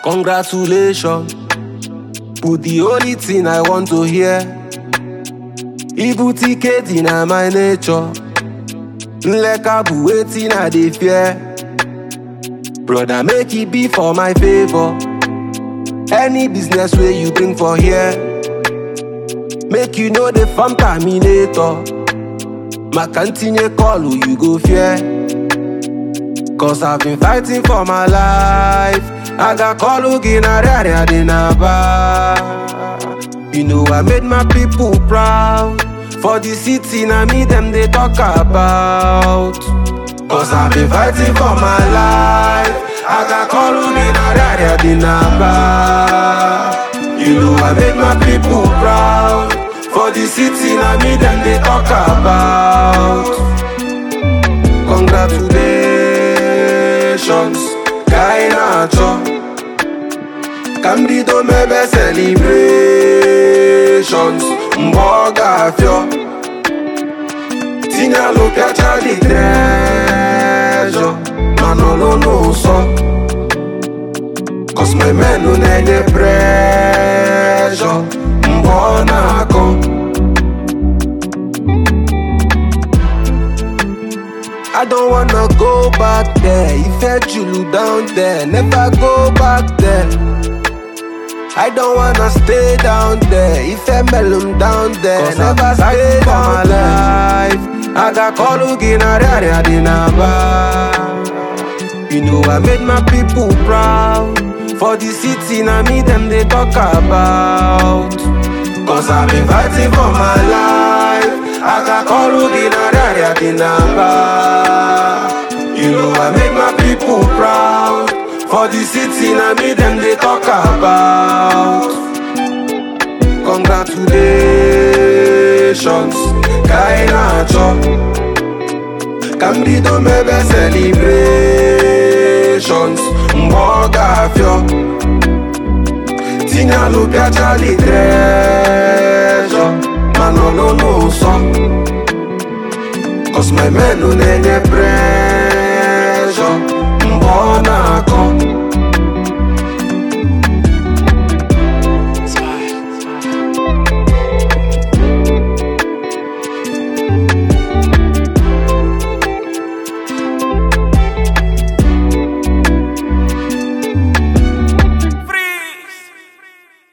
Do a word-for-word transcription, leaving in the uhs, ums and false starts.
Congratulations, but the only thing I want to hear, Ibuti in my nature. Nleka bu waiting I dey fear. Brother, make it be for my favor. Any business where you bring for here, make you know the farm terminator. My continue call who you go fear. Cause I've been fighting for my life. I got call who gina rare dinaba. You know I made my people proud. For the city na me them they talk about. Cause I've been fighting for my life. I got call who gina rare dinaba. You know I made my people proud. For the city na me them they talk about. Congratulations, guy nacho. Cambido mebe celebrations. Mboga fio. Tina lo piacha di treasure. Manolo no so. Cause my men no need pressure. Mbona ko. I don't wanna go back there. If I Julu down there, never go back there. I don't wanna stay down there. If I melum down there, never stay down there. I got call gina rare dinaba. You know I made my people proud. For the city na me them they talk about. Cause I've been fighting for my life. I got call gina rare dinaba. You know I make my people proud. For the city na me them they talk about. Congratulations, guy nacho. Cambido mebe celebrations. Mboga fio. Tina lo piacha di treasure. Manolo no so. Cause my men no need pressure. Mbona ko.